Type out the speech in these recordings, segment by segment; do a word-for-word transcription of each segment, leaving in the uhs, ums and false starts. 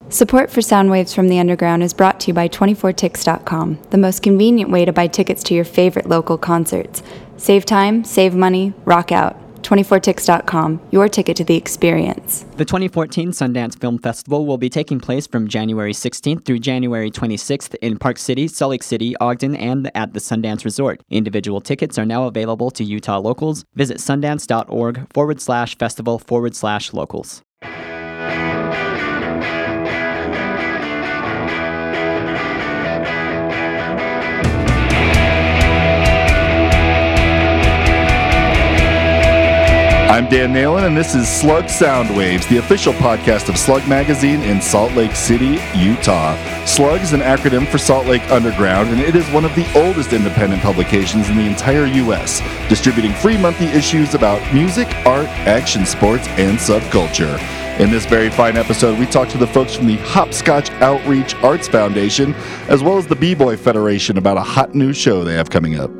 Support for Soundwaves from the Underground is brought to you by twenty-four ticks dot com, the most convenient way to buy tickets to your favorite local concerts. Save time, save money, rock out. twenty-four ticks dot com, your ticket to the experience. The twenty fourteen Sundance Film Festival will be taking place from January sixteenth through January twenty-sixth in Park City, Salt Lake City, Ogden, and at the Sundance Resort. Individual tickets are now available to Utah locals. Visit sundance.org forward slash festival forward slash locals. I'm Dan Nalen, and this is Slug Soundwaves, the official podcast of Slug Magazine in Salt Lake City, Utah. Slug is an acronym for Salt Lake Underground, and it is one of the oldest independent publications in the entire U S, distributing free monthly issues about music, art, action sports, and subculture. In this very fine episode, we talk to the folks from the Hopscotch Outreach Arts Foundation, as well as the B-Boy Federation about a hot new show they have coming up.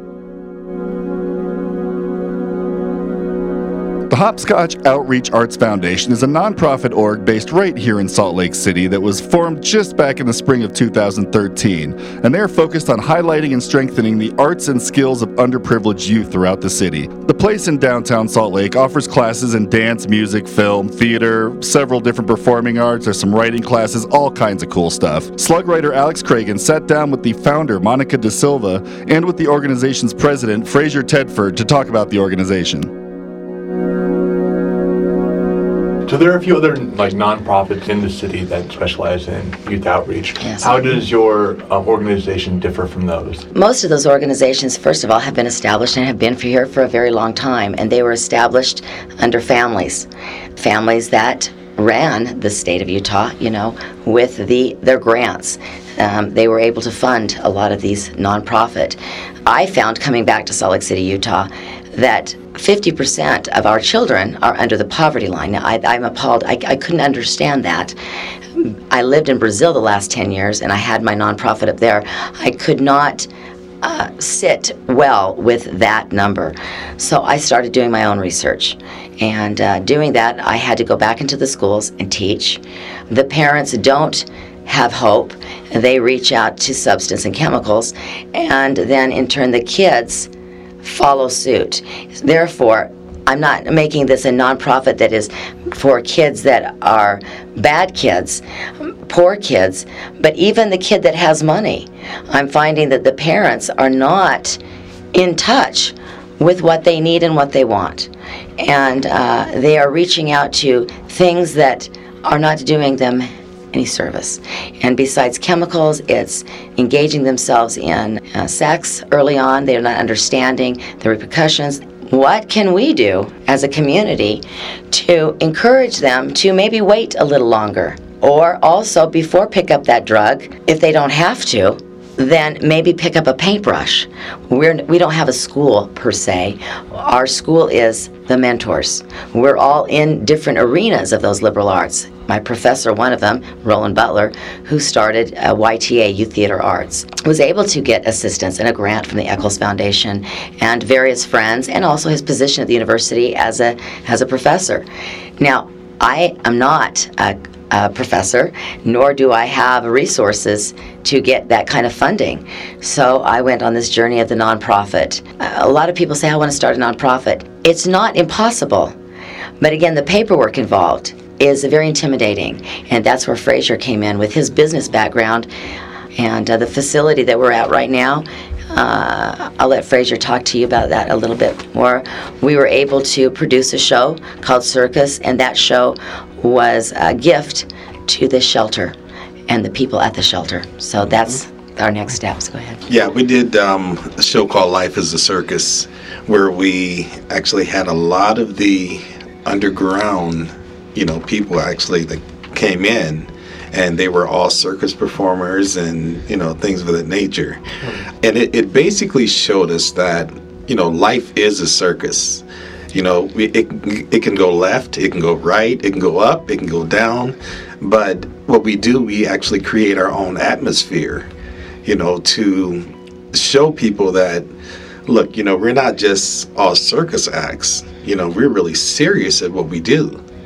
The Hopscotch Outreach Arts Foundation is a nonprofit org based right here in Salt Lake City that was formed just back in the spring of two thousand thirteen, and they are focused on highlighting and strengthening the arts and skills of underprivileged youth throughout the city. The place in downtown Salt Lake offers classes in dance, music, film, theater, several different performing arts, there's some writing classes, all kinds of cool stuff. Slug writer Alex Cragen sat down with the founder, Monica De Silva, and with the organization's president, Fraser Tedford, to talk about the organization. So there are a few other like nonprofits in the city that specialize in youth outreach. Yes. How does your um, organization differ from those? Most of those organizations, first of all, have been established and have been for here for a very long time, and they were established under families, families that ran the state of Utah, you know, with the their grants. Um, they were able to fund a lot of these nonprofit. I found coming back to Salt Lake City, Utah, that fifty percent of our children are under the poverty line. Now, I, I'm appalled. I, I couldn't understand that. I lived in Brazil the last ten years, and I had my nonprofit up there. I could not uh, sit well with that number. So I started doing my own research. And uh, doing that, I had to go back into the schools and teach. The parents don't have hope. They reach out to substance and chemicals, and then in turn the kids follow suit. Therefore, I'm not making this a nonprofit that is for kids that are bad kids, poor kids, but even the kid that has money. I'm finding that the parents are not in touch with what they need and what they want. And uh, they are reaching out to things that are not doing them any service. And besides chemicals, it's engaging themselves in uh, sex early on. They're not understanding the repercussions. What can we do as a community to encourage them to maybe wait a little longer? Or also, before pick up that drug, if they don't have to, then maybe pick up a paintbrush. We're, we don't have a school per se. Our school is the mentors. We're all in different arenas of those liberal arts. My professor, one of them, Roland Butler, who started uh, Y T A, Youth Theater Arts, was able to get assistance and a grant from the Eccles Foundation and various friends, and also his position at the university as a as a professor. Now, I am not a Uh, professor, nor do I have resources to get that kind of funding. So I went on this journey of the nonprofit. Uh, a lot of people say, I want to start a nonprofit. It's not impossible, but again, the paperwork involved is very intimidating, and that's where Fraser came in with his business background. And uh, the facility that we're at right now, uh, I'll let Fraser talk to you about that a little bit more. We were able to produce a show called Circus, and that show was a gift to the shelter and the people at the shelter. So that's our next steps. Go ahead. Yeah, we did um, a show called Life is a Circus, where we actually had a lot of the underground, you know, people actually that came in, and they were all circus performers and, you know, things of that nature. And it, it basically showed us that, you know, life is a circus. You know, it, it can go left, it can go right, it can go up, it can go down. But what we do, we actually create our own atmosphere, you know, to show people that, look, you know, we're not just all circus acts. You know, we're really serious at what we do.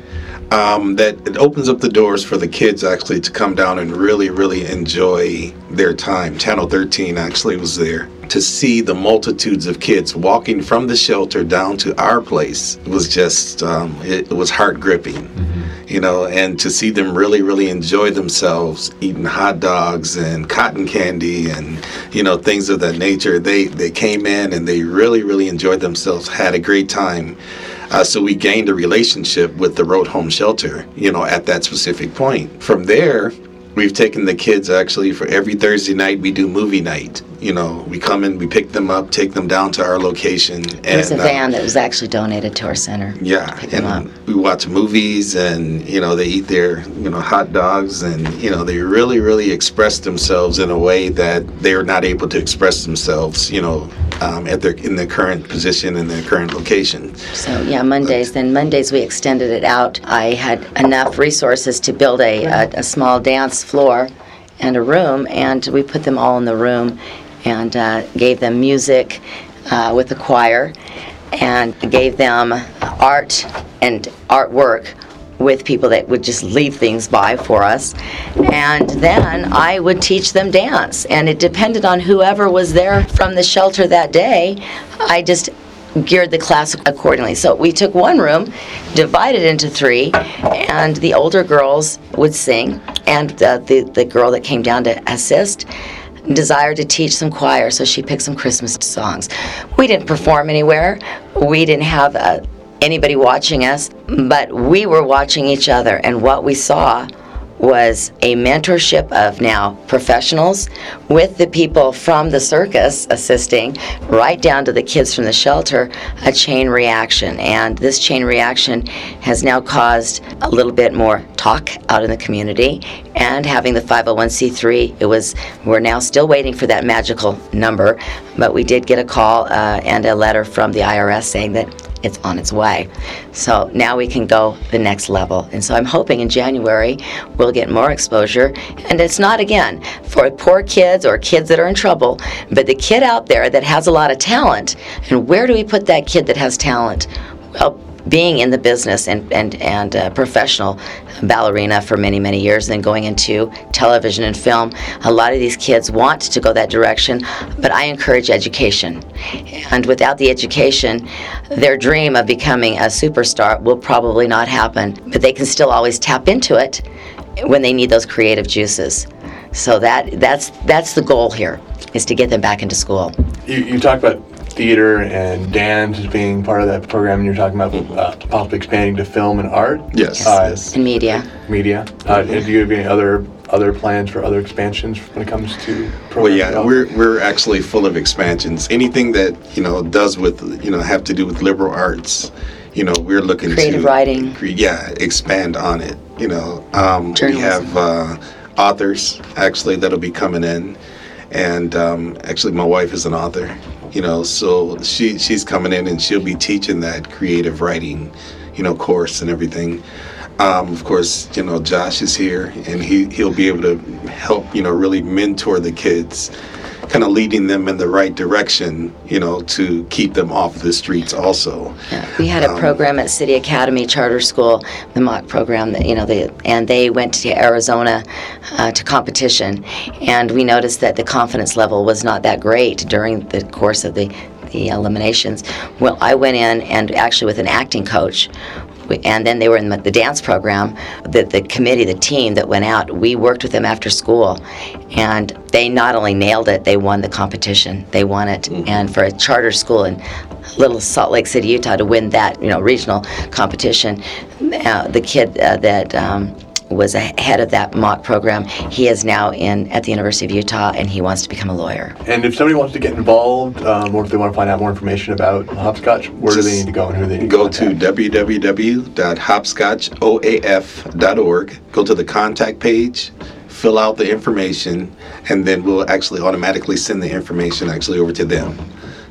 um, that it opens up the doors for the kids actually to come down and really, really enjoy their time. Channel thirteen actually was there. To see the multitudes of kids walking from the shelter down to our place was just, um, it, it was heart gripping, mm-hmm. you know, and to see them really, really enjoy themselves eating hot dogs and cotton candy and, you know, things of that nature. They, they came in and they really, really enjoyed themselves, had a great time. Uh, so we gained a relationship with the Road Home Shelter, you know, at that specific point. From there, we've taken the kids actually for every Thursday night we do movie night. You know, we come in, we pick them up, take them down to our location. There's and, a van uh, that was actually donated to our center. Yeah, and we watch movies and, you know, they eat their, you know, hot dogs and, you know, they really, really express themselves in a way that they're not able to express themselves, you know, um, at their in their current position in their current location. So, yeah, Mondays. But, then Mondays we extended it out. I had enough resources to build a, a, a small dance floor and a room, and we put them all in the room and uh, gave them music uh, with the choir and gave them art and artwork with people that would just leave things by for us. And then I would teach them dance. And it depended on whoever was there from the shelter that day. I just geared the class accordingly. So we took one room, divided into three, and the older girls would sing, and uh, the, the girl that came down to assist desired to teach some choir, so she picked some Christmas songs. We didn't perform anywhere. We didn't have uh, anybody watching us, but we were watching each other, and what we saw was a mentorship of now professionals with the people from the circus assisting, right down to the kids from the shelter, a chain reaction. And this chain reaction has now caused a little bit more talk out in the community. And having the five oh one c three, it was, we're now still waiting for that magical number, but we did get a call uh, and a letter from the I R S saying that it's on its way. So now we can go the next level. And so I'm hoping in January we'll get more exposure. And it's not, again, for poor kids or kids that are in trouble, but the kid out there that has a lot of talent. And where do we put that kid that has talent? Well, being in the business and and and uh, professional ballerina for many many years, and then going into television and film, a lot of these kids want to go that direction, but I encourage education. And without the education, their dream of becoming a superstar will probably not happen, but they can still always tap into it when they need those creative juices. So that that's that's the goal here, is to get them back into school. You, you talked about theater and dance as being part of that program, and you're talking about uh, possibly expanding to film and art. Yes. Uh, yes. And media. Media. Uh, and do you have any other other plans for other expansions when it comes to program? Well, yeah, we're we're actually full of expansions. Anything that, you know, does with, you know, have to do with liberal arts, you know, we're looking creative to writing. Cre- yeah, expand on it. You know, um, we Journalism. have uh, authors actually that'll be coming in, and um, actually my wife is an author. You know, so she she's coming in and she'll be teaching that creative writing, you know, course and everything. Um, of course, you know, Josh is here, and he he'll be able to help, you know, really mentor the kids, kind of leading them in the right direction, you know, to keep them off the streets also. Yeah, we had a Um, program at City Academy Charter School, the mock program, that, you know, they, and they went to Arizona uh, to competition, and we noticed that the confidence level was not that great during the course of the, the eliminations. Well, I went in, and actually with an acting coach, we- and then they were in the, the dance program, the, the committee, the team that went out, we worked with them after school, and they not only nailed it, they won the competition. They won it. Mm-hmm. And for a charter school in Little Salt Lake City, Utah, to win that, you know, regional competition, uh, the kid uh, that um, was ahead of that mock program, he is now in at the University of Utah, and he wants to become a lawyer. And if somebody wants to get involved, um, or if they want to find out more information about Hopscotch, where Just do they need to go and who do they need Go to to contact? w w w dot hopscotch o a f dot org. Go to the contact page, fill out the information, and then we'll actually automatically send the information actually over to them.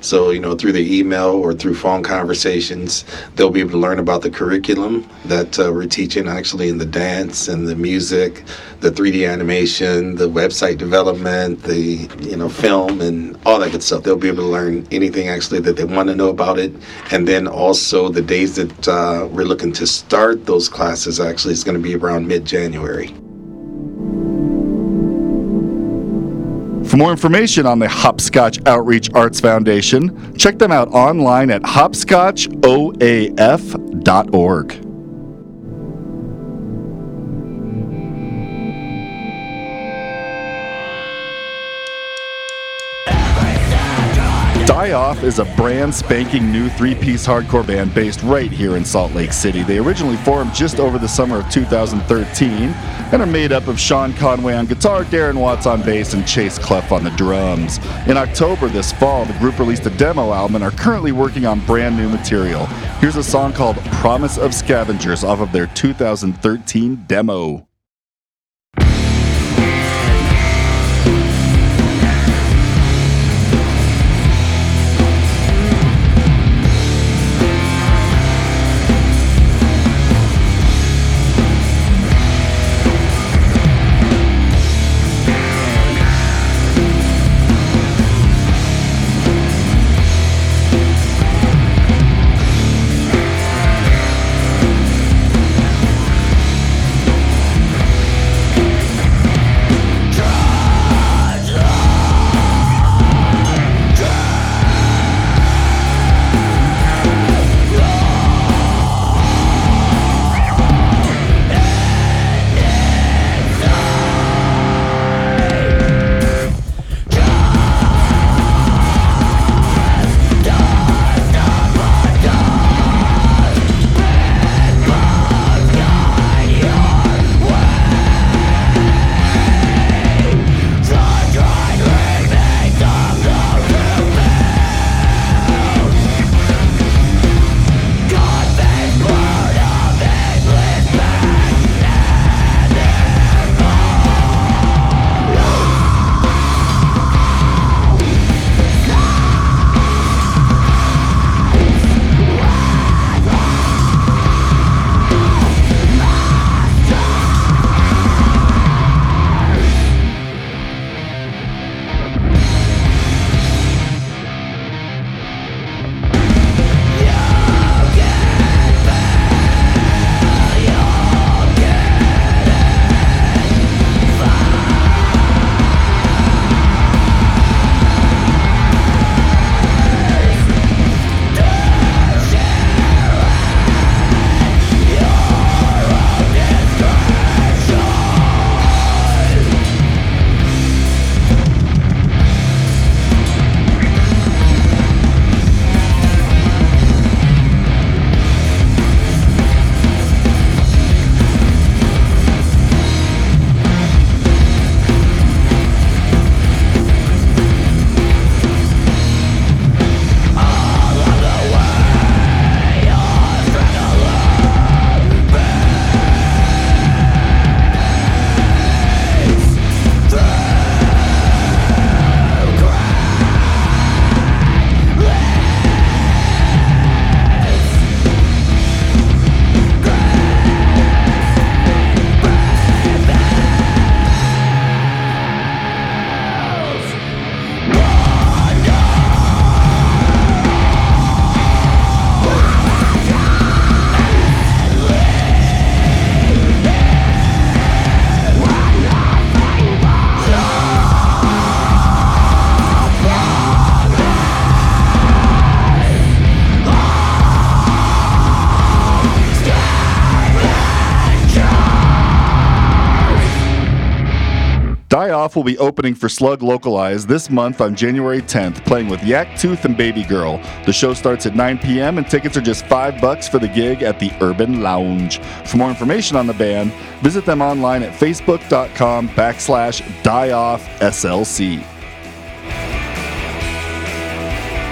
So, you know, through the email or through phone conversations, they'll be able to learn about the curriculum that uh, we're teaching actually in the dance and the music, the three D animation, the website development, the, you know, film and all that good stuff. They'll be able to learn anything actually that they want to know about it. And then also the days that uh, we're looking to start those classes actually is going to be around mid-January. For more information on the Hopscotch Outreach Arts Foundation, check them out online at hopscotch o a f dot org. Die Off is a brand spanking new three-piece hardcore band based right here in Salt Lake City. They originally formed just over the summer of two thousand thirteen and are made up of Sean Conway on guitar, Darren Watts on bass, and Chase Clough on the drums. In October this fall, the group released a demo album and are currently working on brand new material. Here's a song called Promise of Scavengers off of their two thousand thirteen demo. Die Off will be opening for Slug Localized this month on January tenth, playing with Yak Tooth and Baby Girl. The show starts at nine p.m. and tickets are just five bucks for the gig at the Urban Lounge. For more information on the band, visit them online at facebook.com backslash Die Off SLC.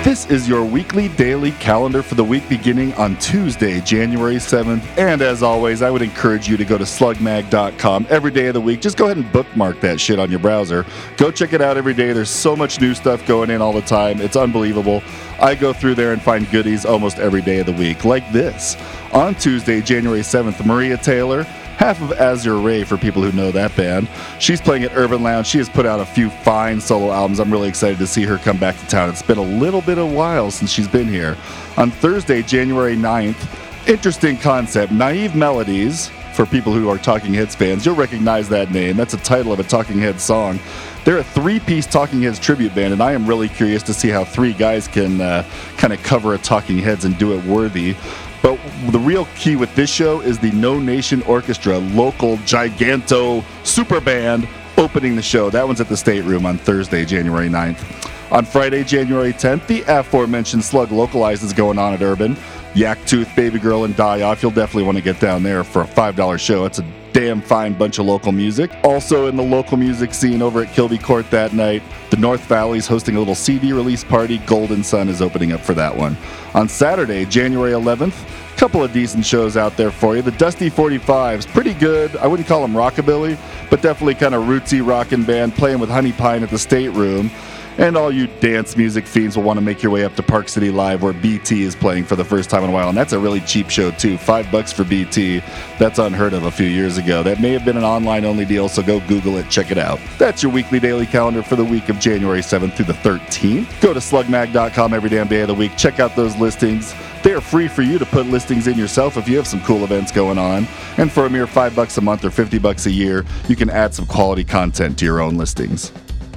This is your weekly daily calendar for the week beginning on Tuesday, January seventh. And as always, I would encourage you to go to slug mag dot com every day of the week. Just go ahead and bookmark that shit on your browser. Go check it out every day. There's so much new stuff going in all the time. It's unbelievable. I go through there and find goodies almost every day of the week, like this. On Tuesday, January seventh, Maria Taylor, half of Azure Ray for people who know that band. She's playing at Urban Lounge. She has put out a few fine solo albums. I'm really excited to see her come back to town. It's been a little bit of a while since she's been here. On Thursday, January ninth, interesting concept, Naive Melodies. For people who are Talking Heads fans, you'll recognize that name. That's a title of a Talking Heads song. They're a three-piece Talking Heads tribute band, and I am really curious to see how three guys can uh, kind of cover a Talking Heads and do it worthy. But the real key with this show is the No Nation Orchestra, local giganto super band opening the show. That one's at the State Room on Thursday, January ninth. On Friday, January tenth, the aforementioned Slug Localized is going on at Urban. Yak Tooth, Baby Girl, and Die Off. You'll definitely want to get down there for a five dollar show. It's a damn fine bunch of local music. Also in the local music scene over at Kilby Court that night, the North Valley's hosting a little C D release party. Golden Sun is opening up for that one. On Saturday, January eleventh, a couple of decent shows out there for you. The Dusty forty-fives, pretty good. I wouldn't call them rockabilly, but definitely kind of rootsy rockin' band playing with Honey Pine at the State Room. And all you dance music fiends will want to make your way up to Park City Live, where B T is playing for the first time in a while. And that's a really cheap show, too. Five bucks for B T. That's unheard of a few years ago. That may have been an online-only deal, so go Google it, check it out. That's your weekly daily calendar for the week of January seventh through the thirteenth. Go to slug mag dot com every damn day of the week. Check out those listings. They are free for you to put listings in yourself if you have some cool events going on. And for a mere five bucks a month or fifty bucks a year, you can add some quality content to your own listings.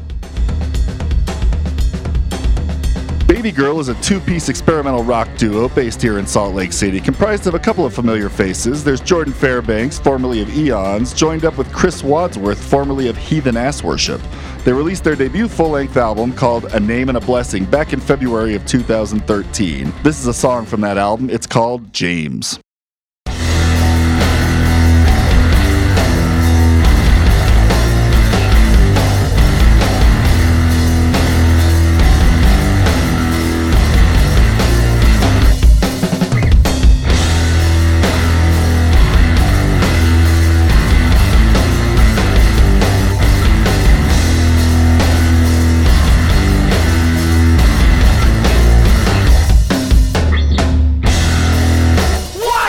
Baby Girl is a two-piece experimental rock duo based here in Salt Lake City, comprised of a couple of familiar faces. There's Jordan Fairbanks, formerly of Eons, joined up with Chris Wadsworth, formerly of Heathen Ass Worship. They released their debut full-length album called A Name and a Blessing back in February of two thousand thirteen. This is a song from that album. It's called James. What?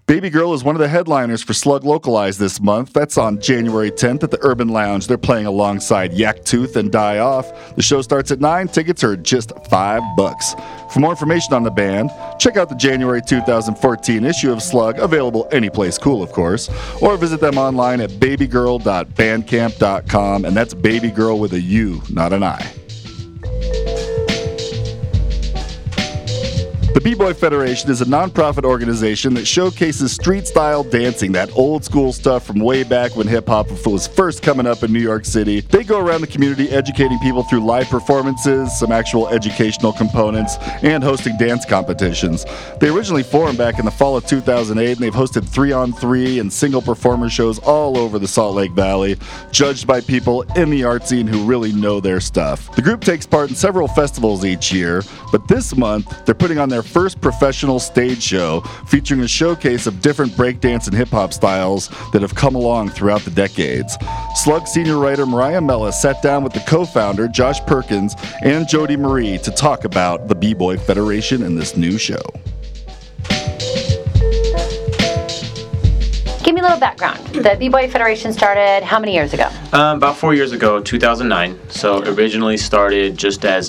Baby Girl is one of the headliners for Slug Localized this month. That's on January tenth at the Urban Lounge. They're playing alongside Yak Tooth and Die Off. The show starts at nine. Tickets are just five bucks. For more information on the band, check out the January two thousand fourteen issue of Slug, available anyplace cool, of course, or visit them online at baby girl dot bandcamp dot com, and that's Baby Girl with a U, not an I. The B-Boy Federation is a nonprofit organization that showcases street-style dancing, that old-school stuff from way back when hip-hop was first coming up in New York City. They go around the community educating people through live performances, some actual educational components, and hosting dance competitions. They originally formed back in the fall of two thousand eight, and they've hosted three-on-three and single performer shows all over the Salt Lake Valley, judged by people in the art scene who really know their stuff. The group takes part in several festivals each year, but this month, they're putting on their first professional stage show featuring a showcase of different breakdance and hip-hop styles that have come along throughout the decades. Slug senior writer Mariah Mella sat down with the co-founder Josh Perkins and Jody Marie to talk about the B-Boy Federation and this new show. Give me a little background. The B-Boy Federation started how many years ago? Um, about four years ago, two thousand nine. So originally started just as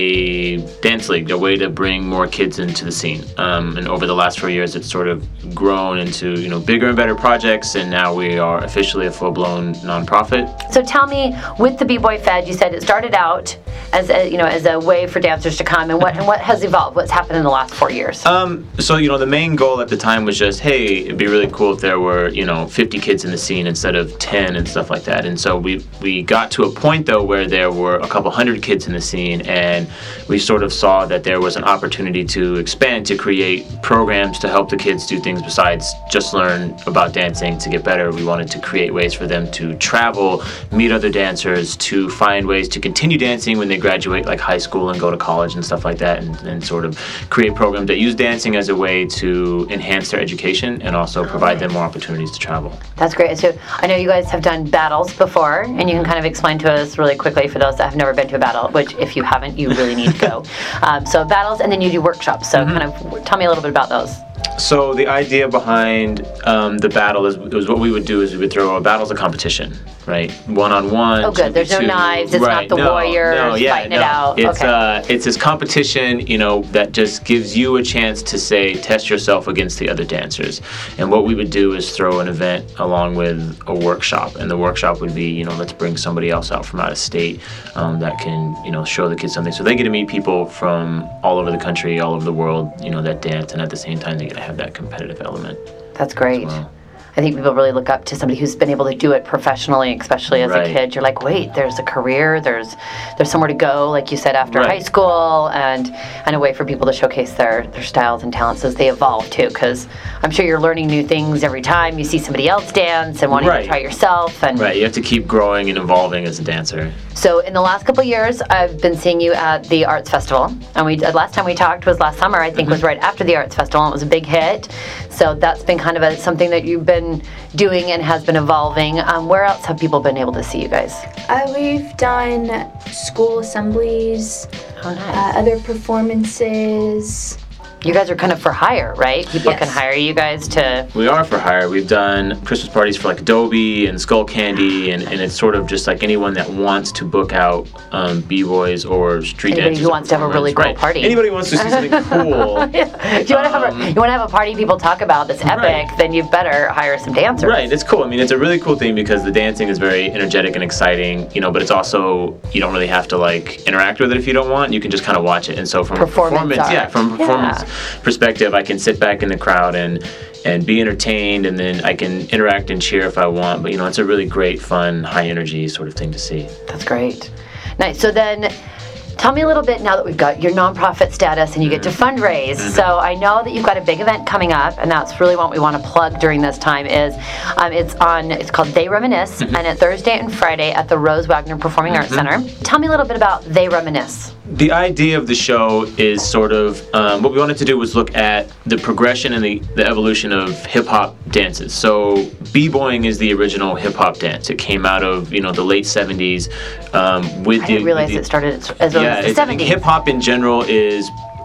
a dance league, a way to bring more kids into the scene. Um, and over the last four years, it's sort of grown into, you know, bigger and better projects, and now we are officially a full-blown nonprofit. So tell me, with the B-Boy Fed, you said it started out as a, you know, as a way for dancers to come, and what and what has evolved? What's happened in the last four years? Um, so, you know, the main goal at the time was just, hey, it'd be really cool if there were, you know, fifty kids in the scene instead of ten and stuff like that. And so we we got to a point, though, where there were a couple hundred kids in the scene, and we sort of saw that there was an opportunity to expand, to create programs to help the kids do things besides just learn about dancing to get better. We wanted to create ways for them to travel, meet other dancers, to find ways to continue dancing when they graduate, like high school and go to college and stuff like that, and, and sort of create programs that use dancing as a way to enhance their education and also provide them more opportunities to travel. That's great. So I know you guys have done battles before, and you can kind of explain to us really quickly for those that have never been to a battle, which if you haven't, you really need to go. um, so battles, and then you do workshops. So mm-hmm. kind of tell me a little bit about those. So the idea behind um, the battle is, was what we would do is we would throw a battle as a competition, right? One-on-one. Oh, good. There's no knives. It's right. not the no, warriors no, yeah, fighting no. it out. It's, okay. uh, it's this competition, you know, that just gives you a chance to, say, test yourself against the other dancers. And what we would do is throw an event along with a workshop. And the workshop would be, you know, let's bring somebody else out from out of state um, that can, you know, show the kids something. So they get to meet people from all over the country, all over the world, you know, that dance. And at the same time, they get to have that competitive element. That's great. Well. I think people really look up to somebody who's been able to do it professionally, especially as right. a kid. You're like, wait, there's a career, there's there's somewhere to go, like you said, after right. high school, and and a way for people to showcase their, their styles and talents as they evolve too, because I'm sure you're learning new things every time you see somebody else dance and wanting right. to try yourself. And right, you have to keep growing and evolving as a dancer. So in the last couple of years, I've been seeing you at the Arts Festival, and we uh, last time we talked was last summer, I think mm-hmm. was right after the Arts Festival, and it was a big hit. So that's been kind of a, something that you've been doing and has been evolving. Um, where else have people been able to see you guys? Uh, we've done school assemblies, oh, nice. uh, other performances. You guys are kind of for hire, right? People Yes. can hire you guys to... We are for hire. We've done Christmas parties for like Adobe and Skull Candy, and, and it's sort of just like anyone that wants to book out um, b-boys or street Anybody dancers. who wants to have a really cool right. party. Anybody who wants to see something cool. yeah. You want to have a you want to have a party people talk about that's epic, Right. then you better hire some dancers. Right, it's cool. I mean, it's a really cool thing because the dancing is very energetic and exciting, you know, but it's also, you don't really have to like interact with it if you don't want. You can just kind of watch it. And so from Performance a performance, art. yeah, from a performance Yeah. perspective, I can sit back in the crowd and and be entertained, and then I can interact and cheer if I want. But you know, it's a really great, fun, high energy sort of thing to see. That's great. Nice. So then, tell me a little bit now that we've got your nonprofit status and you get to fundraise. Mm-hmm. So I know that you've got a big event coming up, and that's really what we want to plug during this time. Is um, it's on. It's called They Reminisce, Mm-hmm. and it's Thursday and Friday at the Rose Wagner Performing Arts Mm-hmm. Center. Tell me a little bit about They Reminisce. The idea of the show is sort of, um, what we wanted to do was look at the progression and the, the evolution of hip-hop dances. So b-boying is the original hip-hop dance. It came out of, you know, the late seventies. Um, with I the, didn't realize the, it started as early yeah, as the it's, seventies. hip-hop in general is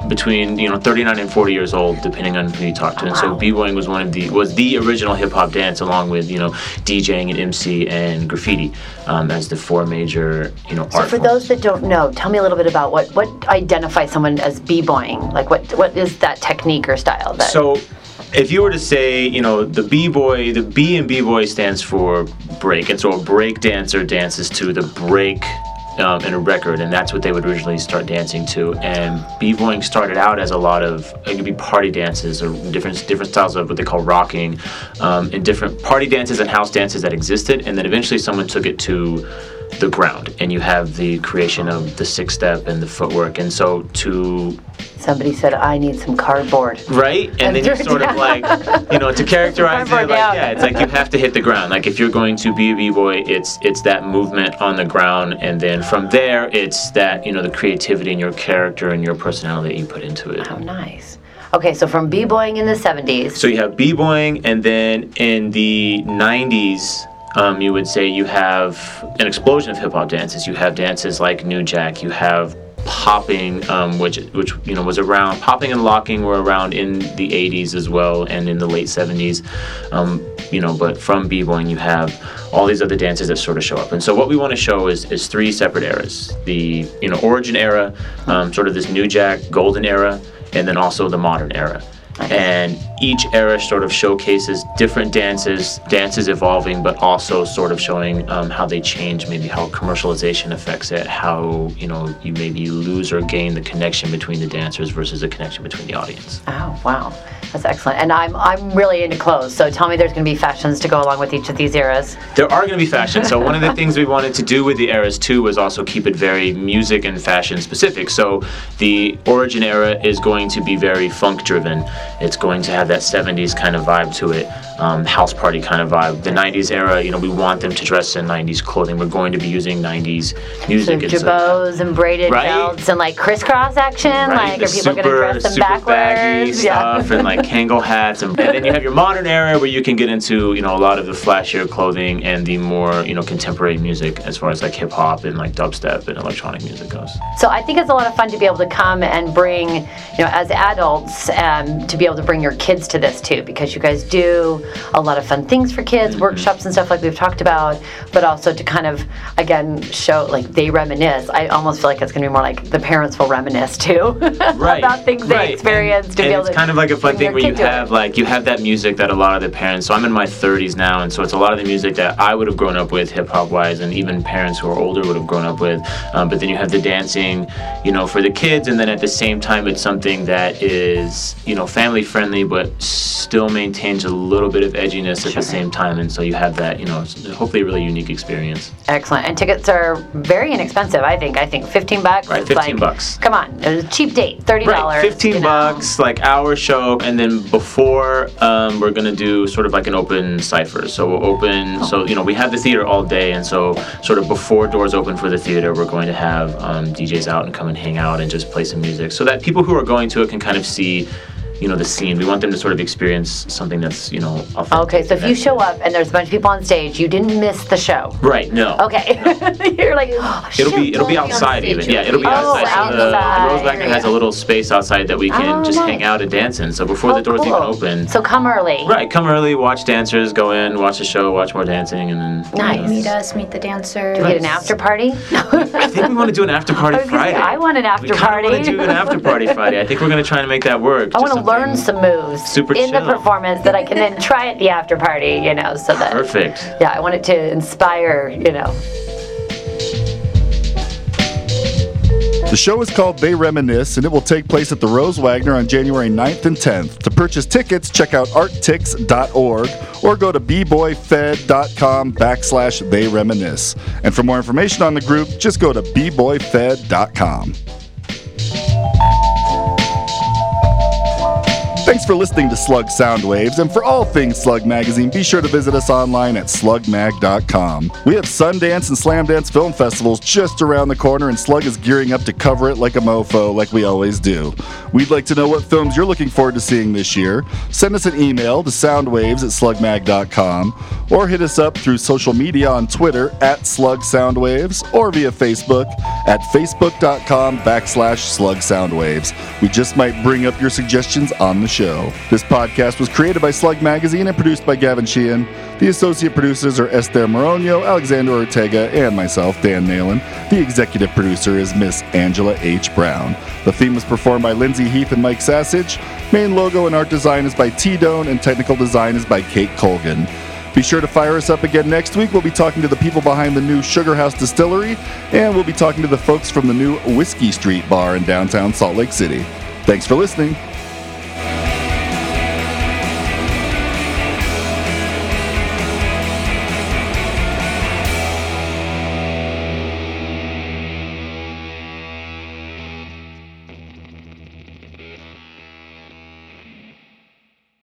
between you know thirty-nine and forty years old, depending on who you talk to. Oh, and so wow. b-boying was one of the was the original hip hop dance, along with you know DJing and M C and graffiti um, as the four major you know So art for forms. those that don't know, tell me a little bit about what what identifies someone as b-boying. Like what what is that technique or style? That So, if you were to say, you know, the b-boy, the B in b-boy stands for break, and so a break dancer dances to the break um, in a record, and that's what they would originally start dancing to. And b-boying started out as a lot of, it could be party dances or different different styles of what they call rocking, um, and different party dances and house dances that existed, and then eventually someone took it to the ground, and you have the creation of the six step and the footwork. And so to somebody said, I need some cardboard. Right? And, And then you throw it sort of down. like, you know, to characterize it, like, Cardboard down. yeah, it's like you have to hit the ground. Like if you're going to be a b-boy, it's it's that movement on the ground, and then from there, it's that, you know, the creativity and your character and your personality that you put into it. Oh, nice. Okay, so from b-boying in the seventies. So you have b-boying, and then in the nineties, um, you would say you have an explosion of hip-hop dances. You have dances like New Jack. You have popping, um, which which you know was around. Popping and locking were around in the eighties as well, and in the late seventies. Um, you know, but from b-boying, you have all these other dances that sort of show up. And so what we want to show is is three separate eras: the you know origin era, um, sort of this New Jack golden era, and then also the modern era. And each era sort of showcases different dances, dances evolving, but also sort of showing um, how they change, maybe how commercialization affects it, how, you know, you maybe lose or gain the connection between the dancers versus the connection between the audience. Oh, wow. That's excellent. And I'm I'm really into clothes, so tell me there's going to be fashions to go along with each of these eras. There are going to be fashions. So one of the things we wanted to do with the eras too was also keep it very music and fashion specific. So the origin era is going to be very funk driven. It's going to have that seventies kind of vibe to it, um, house party kind of vibe. The nineties era, you know, we want them to dress in nineties clothing. We're going to be using nineties music. So and so- jabots and braided Right? belts and like crisscross action. Right, Like the are people super, going to dress them super backwards? baggy stuff and like Kangol hats, and, and then you have your modern era where you can get into you know a lot of the flashier clothing and the more you know contemporary music as far as like hip hop and like dubstep and electronic music goes. So I think it's a lot of fun to be able to come and bring, you know, as adults, um, to be able to bring your kids to this too, because you guys do a lot of fun things for kids, Mm-hmm. workshops and stuff like we've talked about, but also to kind of, again, show, like, they reminisce. I almost feel like it's going to be more like the parents will reminisce too Right. about things they Right. experienced and, to be and able it's to kind of like a fun bring thing your where you kid to it. have like you have that music that a lot of the parents, so I'm in my thirties now, and so it's a lot of the music that I would have grown up with hip hop wise, and even parents who are older would have grown up with, um, but then you have the dancing you know for the kids, and then at the same time it's something that is you know family friendly but still maintains a little bit of edginess at the same time, and so you have that you know hopefully a really unique experience. Excellent. And tickets are very inexpensive, I think. I think fifteen bucks. Right, is fifteen like, bucks. Come on, it was a cheap date, thirty dollars. Right, fifteen you know. bucks, like our show, and then before um, we're gonna do sort of like an open cipher. So we'll open. So you know we have the theater all day, and so sort of before doors open for the theater, we're going to have um, D Js out and come and hang out and just play some music, so that people who are going to it can kind of see. You know the scene. We want them to sort of experience something that's you know. Authentic. Okay, so if you show up and there's a bunch of people on stage, you didn't miss the show. Right. No. Okay. You're like, oh, It'll shoot. be it'll be outside even. Yeah, it'll be Oh, outside. So the, the outside. Rose Wagner has a little space outside that we can Oh, just nice. hang out and dance in. So before the Oh, doors cool. even open. So come early. Right, come early, watch dancers, go in, watch the show, watch more dancing, and then. Nice. Meet us, meet the dancers. Do we get an after party? I think we want to do an after party I was gonna say, Friday. I want an after we kinda party. want to do an after party Friday. I think we're going to try and make that work. I Just want to learn something some moves super in chill. the performance that I can then try at the after party, you know, so that. Perfect. Yeah, I want it to inspire, you know. The show is called They Reminisce, and it will take place at the Rose Wagner on January ninth and tenth. To purchase tickets, check out art tix dot org or go to b boy fed dot com backslash They Reminisce. And for more information on the group, just go to b boy fed dot com. Thanks for listening to Slug Soundwaves, and for all things Slug Magazine, be sure to visit us online at slug mag dot com. We have Sundance and Slam Dance Film Festivals just around the corner, and Slug is gearing up to cover it like a mofo, like we always do. We'd like to know what films you're looking forward to seeing this year. Send us an email to soundwaves at slug mag dot com, or hit us up through social media on Twitter at Slug Soundwaves, or via Facebook at facebook.com backslash Slug Soundwaves. We just might bring up your suggestions on the show. This podcast was created by Slug Magazine and produced by Gavin Sheehan. The associate producers are Esther Moronio, Alexander Ortega, and myself, Dan Nalen. The executive producer is Miss Angela H. Brown. The theme was performed by Lindsay Heath and Mike Sassage. Main logo and art design is by T-Done, and technical design is by Kate Colgan. Be sure to fire us up again next week. We'll be talking to the people behind the new Sugar House Distillery, and we'll be talking to the folks from the new Whiskey Street Bar in downtown Salt Lake City. Thanks for listening.